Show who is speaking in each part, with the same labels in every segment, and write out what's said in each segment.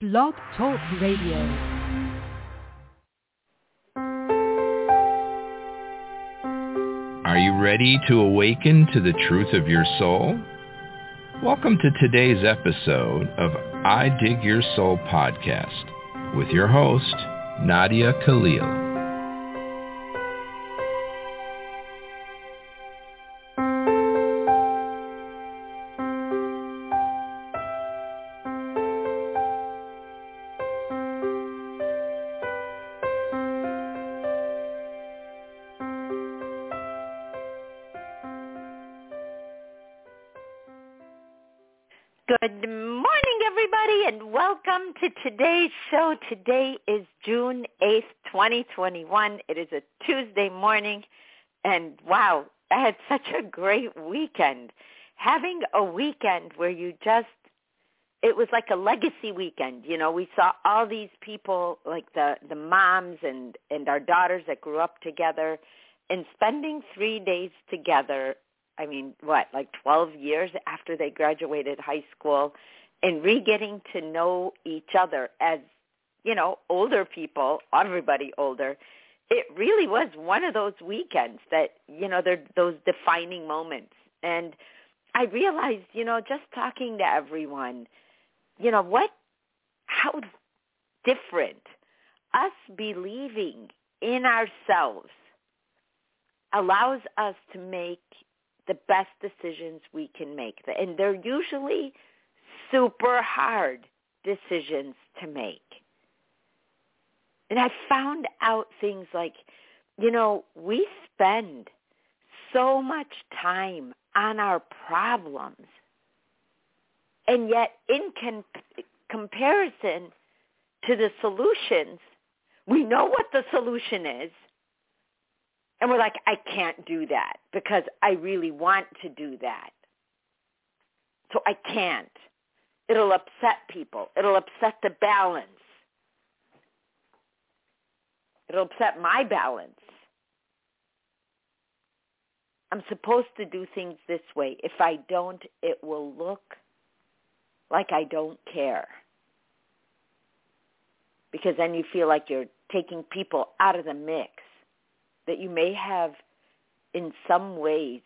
Speaker 1: Blog Talk Radio.
Speaker 2: Are you ready to awaken to the truth of your soul? Welcome to today's episode of I Dig Your Soul podcast with your host, Nadia Khalil.
Speaker 3: Good morning, everybody, and welcome to today's show. Today is June 8th, 2021. It is a Tuesday morning, and wow, I had such a great weekend. Having a weekend where it was like a legacy weekend. You know, we saw all these people, like the moms and our daughters that grew up together, and spending 3 days together. I mean, like 12 years after they graduated high school, and getting to know each other as, you know, older people, everybody older. It really was one of those weekends that, you know, they're those defining moments. And I realized, you know, just talking to everyone, you know, how different us believing in ourselves allows us to make the best decisions we can make. And they're usually super hard decisions to make. And I found out things like, you know, we spend so much time on our problems. And yet in comparison to the solutions, we know what the solution is. And we're like, I can't do that because I really want to do that. So I can't. It'll upset people. It'll upset the balance. It'll upset my balance. I'm supposed to do things this way. If I don't, it will look like I don't care. Because then you feel like you're taking people out of the mix. That you may have, in some ways,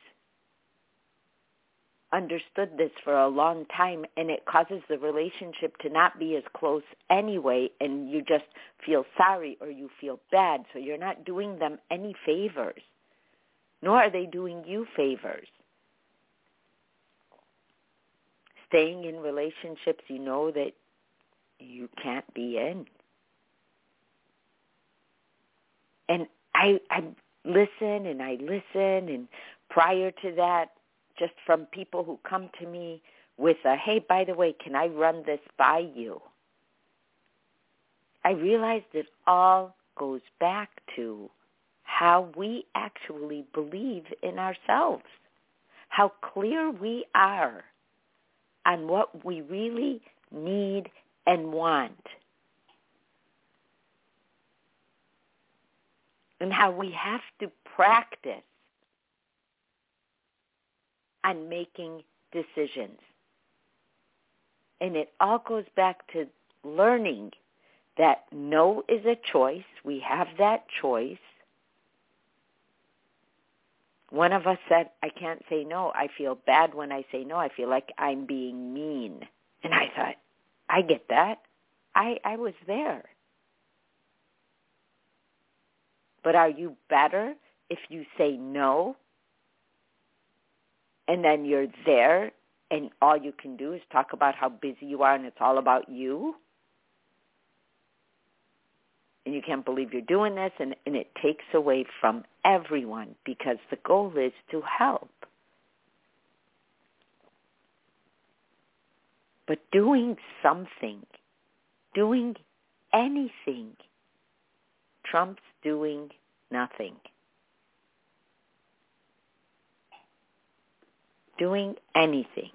Speaker 3: understood this for a long time, and it causes the relationship to not be as close anyway, and you just feel sorry or you feel bad, so you're not doing them any favors, nor are they doing you favors. Staying in relationships you know that you can't be in. And I listen, and prior to that, just from people who come to me with a, hey, by the way, can I run this by you? I realized it all goes back to how we actually believe in ourselves, how clear we are on what we really need and want. And how we have to practice on making decisions. And it all goes back to learning that no is a choice. We have that choice. One of us said, I can't say no. I feel bad when I say no. I feel like I'm being mean. And I thought, I get that. I was there. But are you better if you say no and then you're there and all you can do is talk about how busy you are and it's all about you? And you can't believe you're doing this, and it takes away from everyone because the goal is to help. But doing something, doing anything, trumps doing nothing. Doing anything.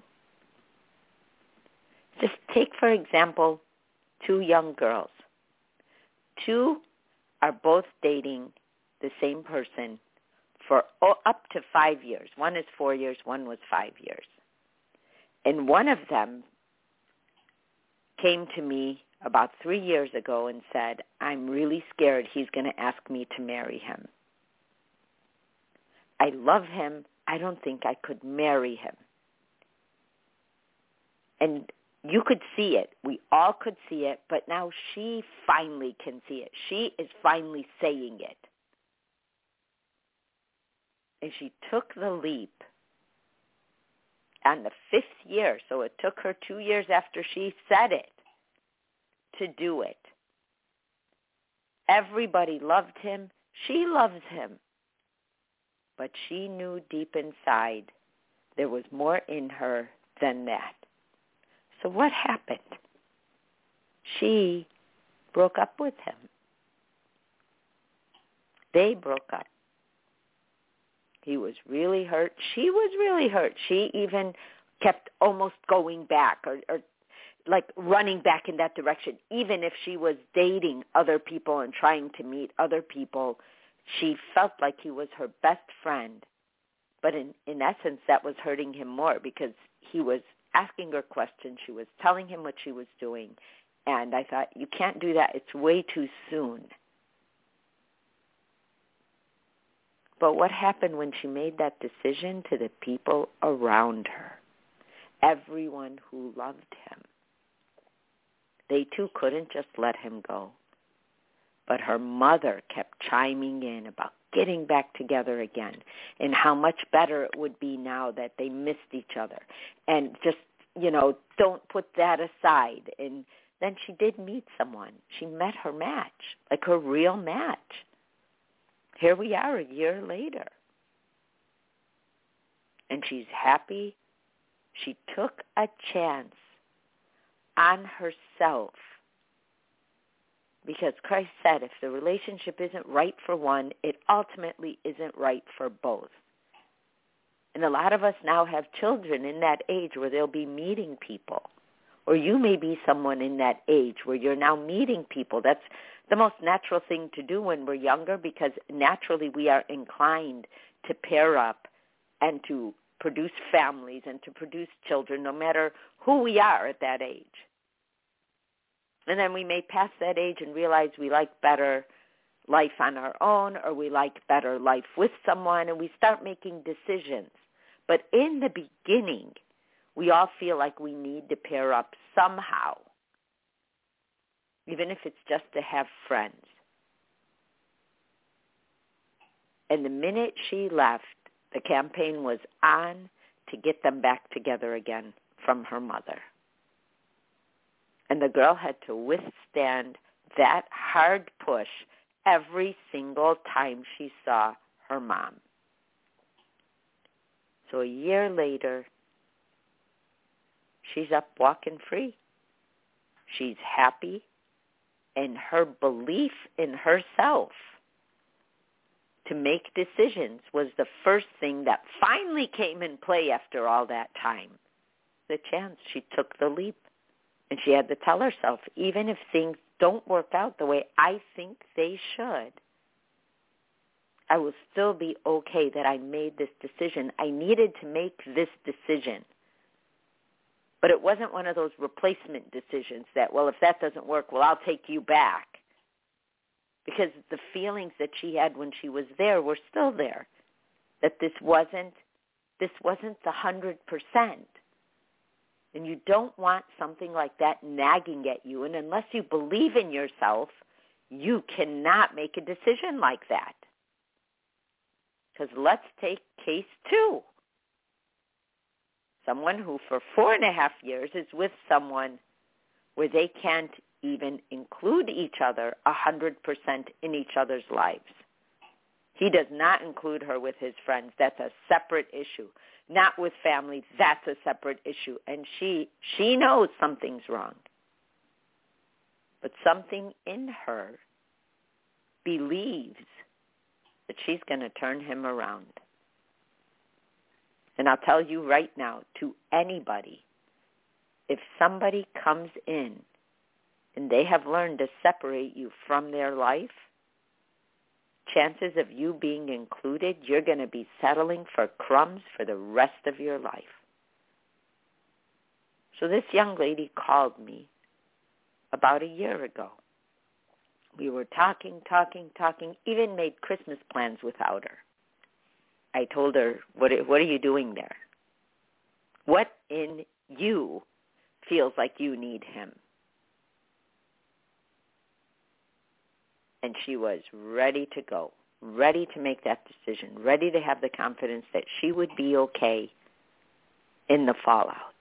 Speaker 3: Just take, for example, 2 young girls. 2 are both dating the same person for up to 5 years. One is 4 years, one was 5 years. And one of them came to me about 3 years ago and said, I'm really scared he's going to ask me to marry him. I love him. I don't think I could marry him. And you could see it. We all could see it, but now she finally can see it. She is finally saying it. And she took the leap on the 5th year, so it took her 2 years after she said it to do it. Everybody loved him. She loves him. But she knew deep inside there was more in her than that. So what happened? She broke up with him. They broke up. He was really hurt. She was really hurt. She even kept almost going back or like running back in that direction. Even if she was dating other people and trying to meet other people, she felt like he was her best friend. But in essence, that was hurting him more because he was asking her questions. She was telling him what she was doing. And I thought, you can't do that. It's way too soon. But what happened when she made that decision to the people around her? Everyone who loved him. They too couldn't just let him go. But her mother kept chiming in about getting back together again and how much better it would be now that they missed each other. And just, don't put that aside. And then she did meet someone. She met her match, like her real match. Here we are a year later. And she's happy. She took a chance on herself. Because Christ said if the relationship isn't right for one, it ultimately isn't right for both. And a lot of us now have children in that age where they'll be meeting people. Or you may be someone in that age where you're now meeting people. That's the most natural thing to do when we're younger because naturally we are inclined to pair up and to produce families and to produce children no matter who we are at that age. And then we may pass that age and realize we like better life on our own or we like better life with someone and we start making decisions. But in the beginning, we all feel like we need to pair up somehow, even if it's just to have friends. And the minute she left, the campaign was on to get them back together again from her mother. And the girl had to withstand that hard push every single time she saw her mom. So a year later, she's up walking free. She's happy. And her belief in herself to make decisions was the first thing that finally came in play after all that time. The chance. She took the leap. And she had to tell herself, even if things don't work out the way I think they should, I will still be okay that I made this decision. I needed to make this decision. But it wasn't one of those replacement decisions that, well, if that doesn't work, well, I'll take you back. Because the feelings that she had when she was there were still there. That this wasn't the 100%. And you don't want something like that nagging at you. And unless you believe in yourself, you cannot make a decision like that. Because let's take case 2. Someone who for 4.5 years is with someone where they can't even include each other 100% in each other's lives. He does not include her with his friends. That's a separate issue. Not with family. That's a separate issue. And she knows something's wrong. But something in her believes that she's going to turn him around. And I'll tell you right now, to anybody, if somebody comes in and they have learned to separate you from their life, chances of you being included, you're going to be settling for crumbs for the rest of your life. So this young lady called me about a year ago. We were talking, even made Christmas plans without her. I told her, what are you doing there? What in you feels like you need him? And she was ready to go, ready to make that decision, ready to have the confidence that she would be okay in the fallout.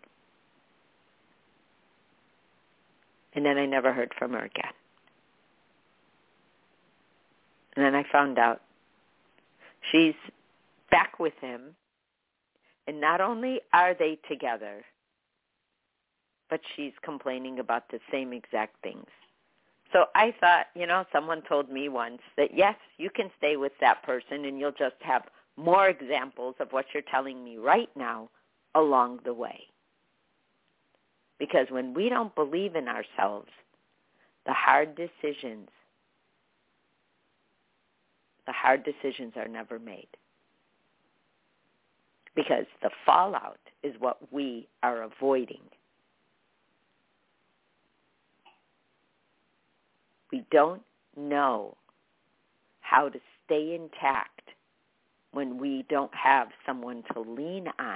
Speaker 3: And then I never heard from her again. And then I found out she's back with him, and not only are they together, but she's complaining about the same exact things. So I thought, someone told me once that, yes, you can stay with that person and you'll just have more examples of what you're telling me right now along the way. Because when we don't believe in ourselves, the hard decisions are never made. Because the fallout is what we are avoiding. We don't know how to stay intact when we don't have someone to lean on.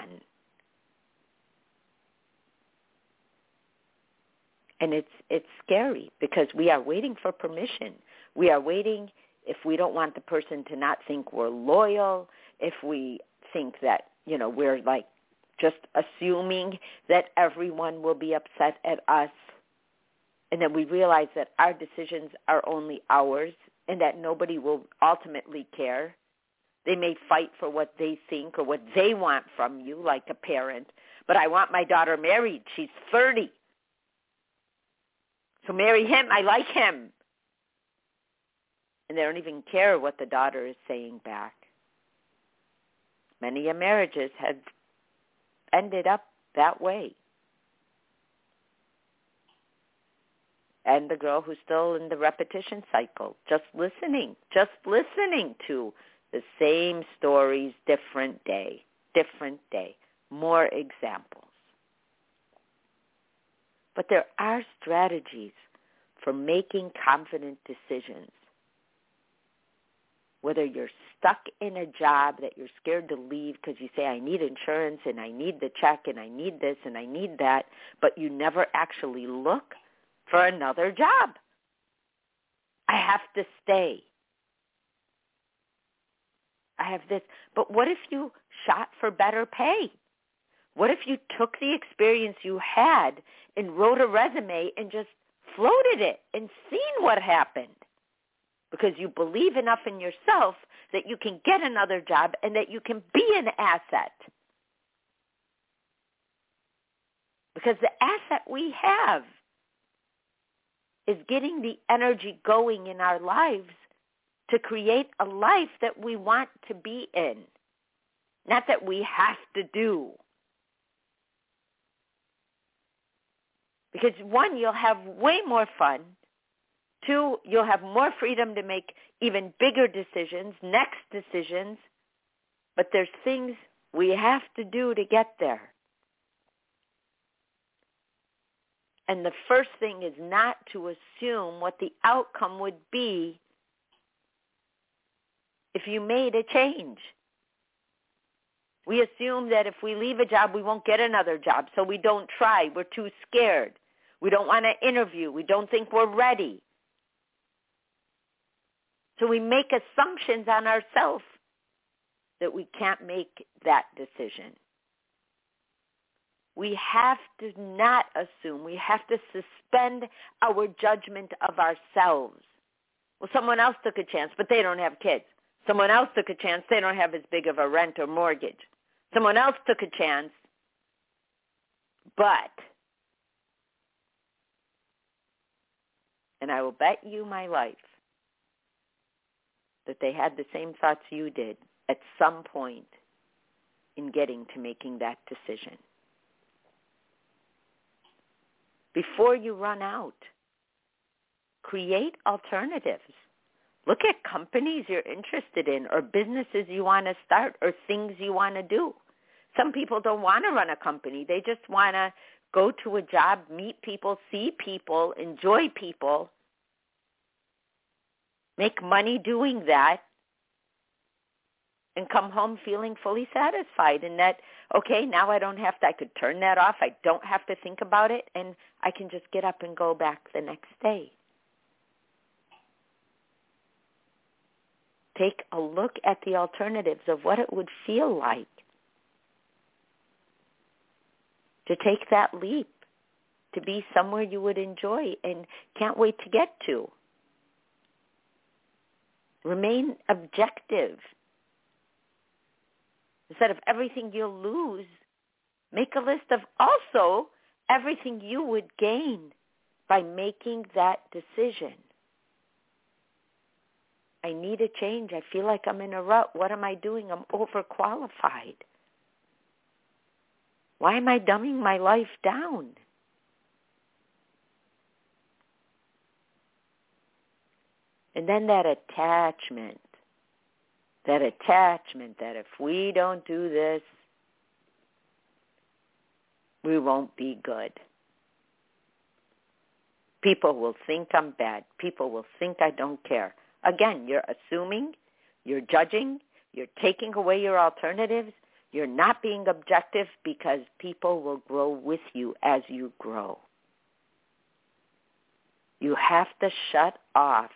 Speaker 3: And it's scary because we are waiting for permission. We are waiting if we don't want the person to not think we're loyal, if we think that, we're like just assuming that everyone will be upset at us, and that we realize that our decisions are only ours and that nobody will ultimately care. They may fight for what they think or what they want from you, like a parent. But I want my daughter married. She's 30. So marry him. I like him. And they don't even care what the daughter is saying back. Many marriages have ended up that way. And the girl who's still in the repetition cycle, just listening to the same stories, different day, more examples. But there are strategies for making confident decisions. Whether you're stuck in a job that you're scared to leave because you say, I need insurance and I need the check and I need this and I need that, but you never actually look for another job. I have to stay. I have this. But what if you shot for better pay? What if you took the experience you had and wrote a resume and just floated it and seen what happened? Because you believe enough in yourself that you can get another job and that you can be an asset. Because the asset we have is getting the energy going in our lives to create a life that we want to be in, not that we have to do. Because one, you'll have way more fun. Two, you'll have more freedom to make even bigger decisions, next decisions. But there's things we have to do to get there. And the first thing is not to assume what the outcome would be if you made a change. We assume that if we leave a job, we won't get another job, so we don't try. We're too scared. We don't want to interview. We don't think we're ready. So we make assumptions on ourselves that we can't make that decision. We have to not assume. We have to suspend our judgment of ourselves. Well, someone else took a chance, but they don't have kids. Someone else took a chance. They don't have as big of a rent or mortgage. Someone else took a chance, but, and I will bet you my life that they had the same thoughts you did at some point in getting to making that decision. Before you run out, create alternatives. Look at companies you're interested in or businesses you want to start or things you want to do. Some people don't want to run a company. They just want to go to a job, meet people, see people, enjoy people, make money doing that, and come home feeling fully satisfied and that, okay, now I could turn that off. I don't have to think about it, and I can just get up and go back the next day. Take a look at the alternatives of what it would feel like to take that leap, to be somewhere you would enjoy and can't wait to get to. Remain objective. Instead of everything you'll lose, make a list of also everything you would gain by making that decision. I need a change. I feel like I'm in a rut. What am I doing? I'm overqualified. Why am I dumbing my life down? And then that attachment that if we don't do this, we won't be good. People will think I'm bad. People will think I don't care. Again, you're assuming, you're judging, you're taking away your alternatives, you're not being objective because people will grow with you as you grow. You have to shut off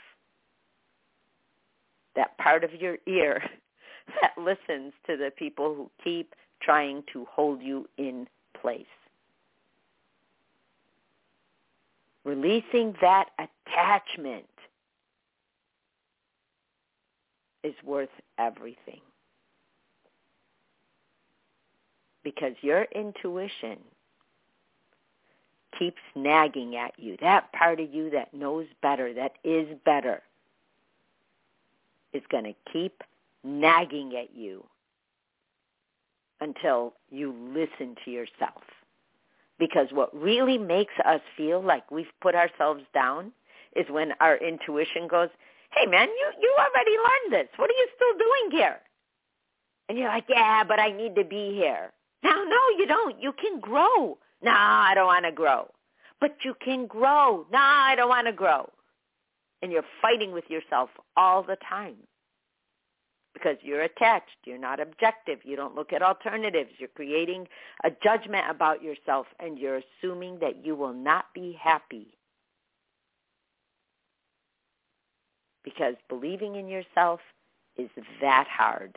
Speaker 3: that part of your ear that listens to the people who keep trying to hold you in place. Releasing that attachment is worth everything. Because your intuition keeps nagging at you. That part of you that knows better, that is better, is going to keep nagging at you until you listen to yourself. Because what really makes us feel like we've put ourselves down is when our intuition goes, hey man, you already learned this. What are you still doing here? And you're like, yeah, but I need to be here. No, you don't. You can grow. No, I don't want to grow. But you can grow. No, I don't want to grow. And you're fighting with yourself all the time because you're attached. You're not objective. You don't look at alternatives. You're creating a judgment about yourself, and you're assuming that you will not be happy because believing in yourself is that hard.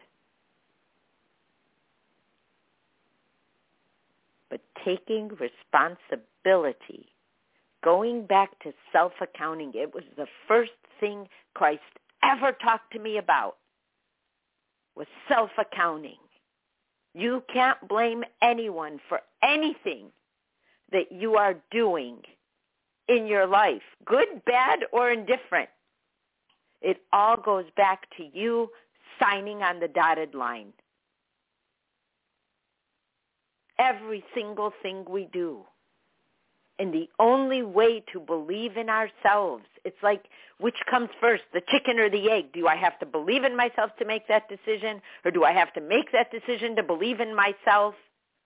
Speaker 3: But taking responsibility, going back to self-accounting, it was the first thing Christ ever talked to me about, was self-accounting. You can't blame anyone for anything that you are doing in your life, good, bad, or indifferent. It all goes back to you signing on the dotted line. Every single thing we do. And the only way to believe in ourselves, it's like, which comes first, the chicken or the egg? Do I have to believe in myself to make that decision? Or do I have to make that decision to believe in myself?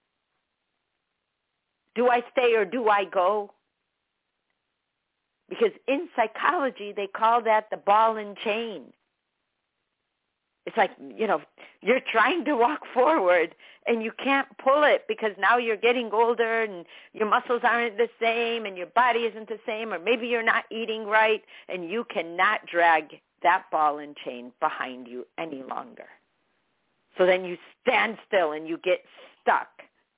Speaker 3: Do I stay or do I go? Because in psychology, they call that the ball and chain. It's like, you're trying to walk forward and you can't pull it because now you're getting older and your muscles aren't the same and your body isn't the same, or maybe you're not eating right, and you cannot drag that ball and chain behind you any longer. So then you stand still and you get stuck.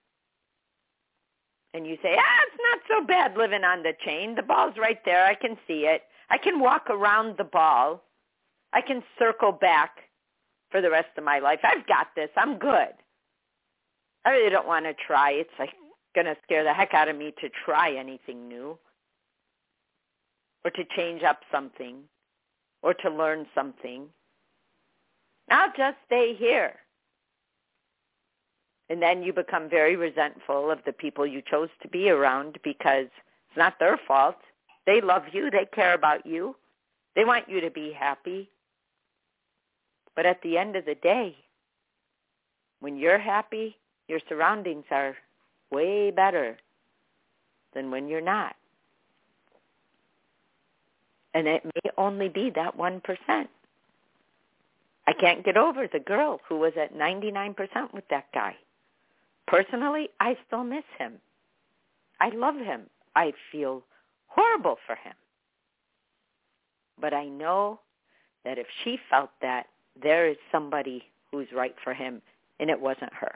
Speaker 3: And you say, it's not so bad living on the chain. The ball's right there. I can see it. I can walk around the ball. I can circle back for the rest of my life. I've got this. I'm good. I really don't want to try. It's like going to scare the heck out of me to try anything new or to change up something or to learn something. I'll just stay here. And then you become very resentful of the people you chose to be around because it's not their fault. They love you. They care about you. They want you to be happy. But at the end of the day, when you're happy, your surroundings are way better. than when you're not. And it may only be that 1%. I can't get over the girl who was at 99% with that guy. Personally, I still miss him. I love him. I feel horrible for him. But I know that if she felt that, there is somebody who's right for him, and it wasn't her.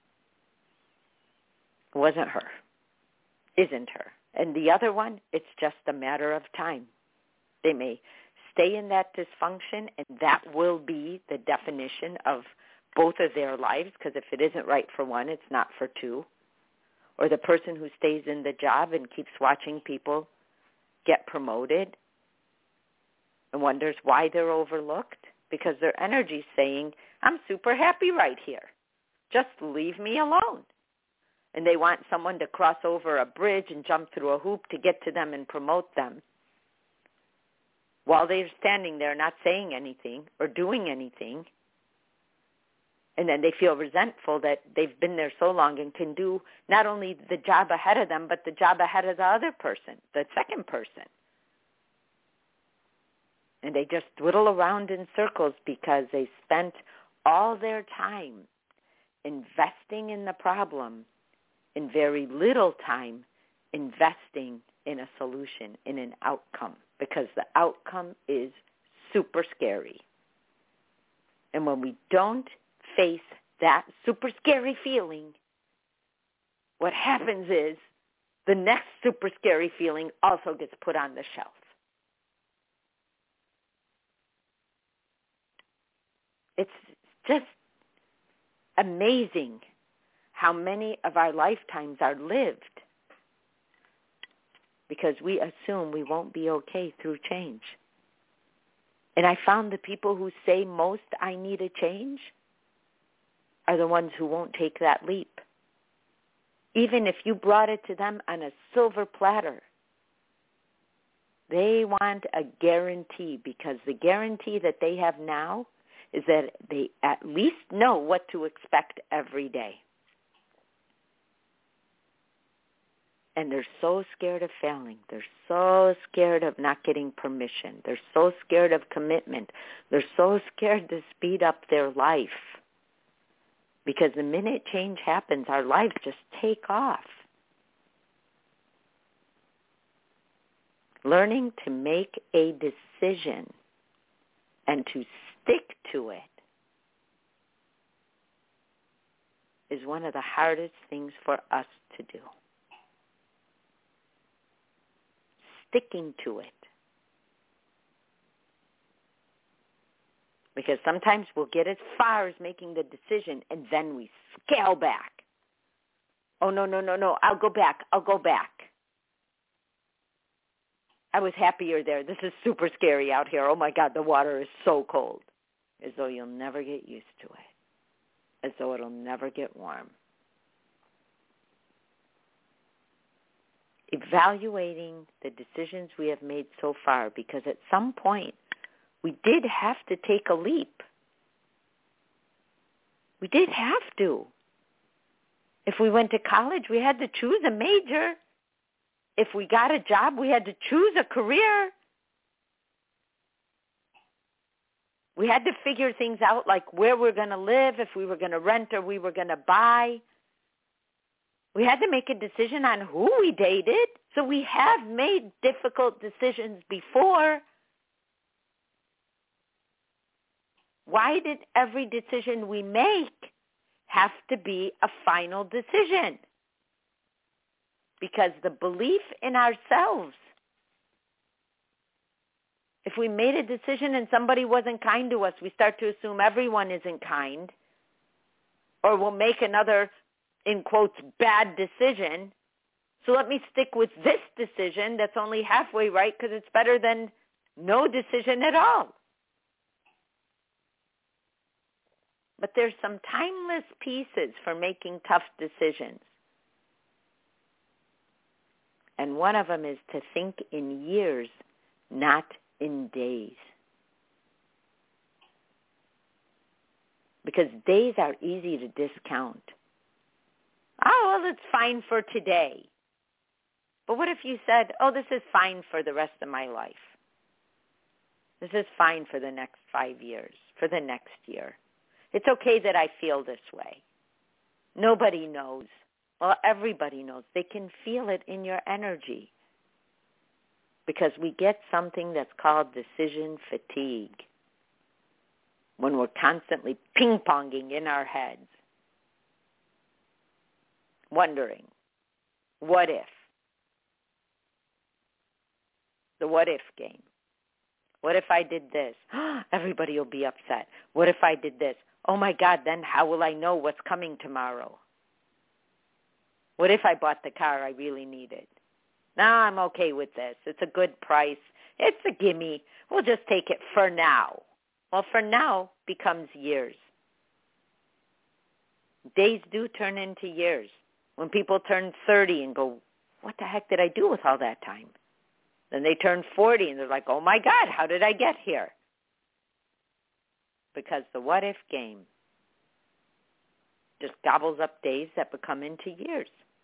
Speaker 3: It wasn't her. Isn't her. And the other one, it's just a matter of time. They may stay in that dysfunction, and that will be the definition of both of their lives, because if it isn't right for one, it's not for two. Or the person who stays in the job and keeps watching people get promoted and wonders why they're overlooked, because their energy's saying, I'm super happy right here. Just leave me alone. And they want someone to cross over a bridge and jump through a hoop to get to them and promote them, while they're standing there not saying anything or doing anything. And then they feel resentful that they've been there so long and can do not only the job ahead of them, but the job ahead of the other person, the second person. And they just twiddle around in circles because they spent all their time investing in the problem and very little time investing in a solution, in an outcome, because the outcome is super scary. And when we don't face that super scary feeling, what happens is the next super scary feeling also gets put on the shelf. It's just amazing how many of our lifetimes are lived because we assume we won't be okay through change. And I found the people who say most, I need a change, are the ones who won't take that leap. Even if you brought it to them on a silver platter, they want a guarantee, because the guarantee that they have now is that they at least know what to expect every day. And they're so scared of failing. They're so scared of not getting permission. They're so scared of commitment. They're so scared to speed up their life. Because the minute change happens, our lives just take off. Learning to make a decision and to stick to it is one of the hardest things for us to do. Sticking to it. Because sometimes we'll get as far as making the decision and then we scale back. Oh, no, I'll go back. I was happier there. This is super scary out here. Oh, my God, the water is so cold. As though you'll never get used to it. As though it'll never get warm. Evaluating the decisions we have made so far, because at some point we did have to take a leap. We did have to. If we went to college, we had to choose a major. If we got a job, we had to choose a career. We had to figure things out, like where we're going to live, if we were going to rent or we were going to buy. We had to make a decision on who we dated. So we have made difficult decisions before. Why did every decision we make have to be a final decision? Because the belief in ourselves. If we made a decision and somebody wasn't kind to us, we start to assume everyone isn't kind. Or we'll make another, in quotes, bad decision. So let me stick with this decision that's only halfway right because it's better than no decision at all. But there's some timeless pieces for making tough decisions. And one of them is to think in years, not in days. Because days are easy to discount. Oh, well, it's fine for today. But what if you said, oh, this is fine for the rest of my life. This is fine for the next 5 years, for the next year. It's okay that I feel this way. Nobody knows. Well, everybody knows. They can feel it in your energy. Because we get something that's called decision fatigue. When we're constantly ping-ponging in our heads. Wondering, what if? The what if game. What if I did this? Everybody will be upset. What if I did this? Oh my God, then how will I know what's coming tomorrow? What if I bought the car I really needed? No, I'm okay with this. It's a good price. It's a gimme. We'll just take it for now. Well, for now becomes years. Days do turn into years. When people turn 30 and go, what the heck did I do with all that time? Then they turn 40 and they're like, oh my God, how did I get here? Because the what if game just gobbles up days that become into years.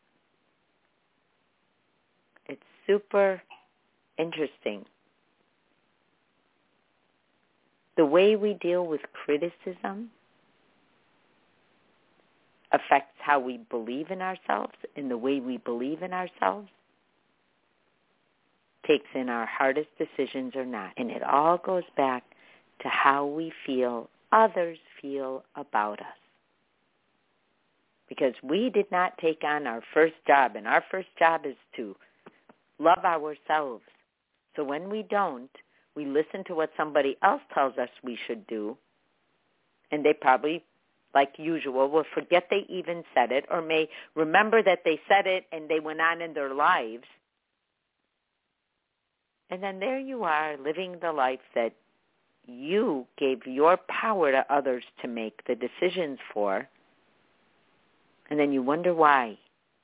Speaker 3: It's super interesting. The way we deal with criticism affects how we believe in ourselves, and the way we believe in ourselves takes in our hardest decisions or not. And it all goes back to how we feel others feel about us. Because we did not take on our first job, and our first job is to love ourselves. So when we don't, we listen to what somebody else tells us we should do, and they probably, like usual, will forget they even said it, or may remember that they said it and they went on in their lives. And then there you are, living the life that you gave your power to others to make the decisions for, and then you wonder why.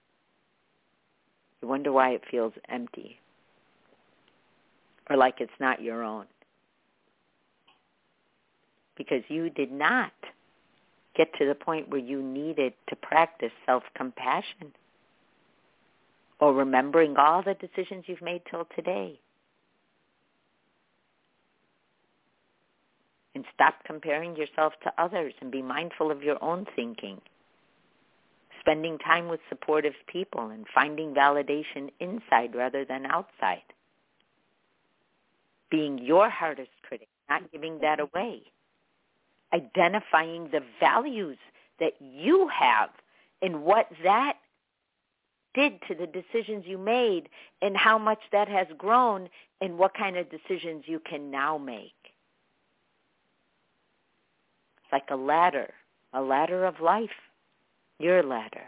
Speaker 3: You wonder why it feels empty, or like it's not your own. Because you did not get to the point where you needed to practice self-compassion, or remembering all the decisions you've made till today. And stop comparing yourself to others and be mindful of your own thinking. Spending time with supportive people and finding validation inside rather than outside. Being your hardest critic, not giving that away. Identifying the values that you have and what that did to the decisions you made and how much that has grown and what kind of decisions you can now make. It's like a ladder of life, your ladder.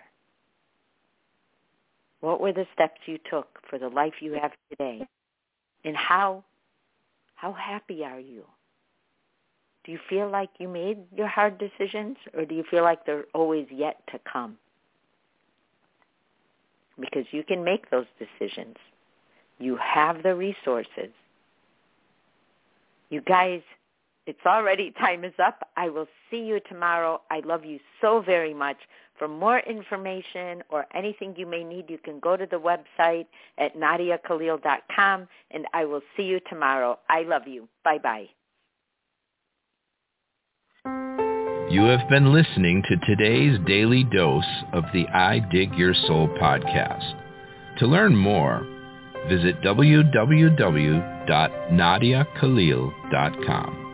Speaker 3: What were the steps you took for the life you have today? And how happy are you? Do you feel like you made your hard decisions, or do you feel like they're always yet to come? Because you can make those decisions. You have the resources. You guys, it's already, time is up. I will see you tomorrow. I love you so very much. For more information or anything you may need, you can go to the website at NadiaKhalil.com, and I will see you tomorrow. I love you. Bye-bye.
Speaker 2: You have been listening to today's daily dose of the I Dig Your Soul podcast. To learn more, visit www.NadiaKhalil.com.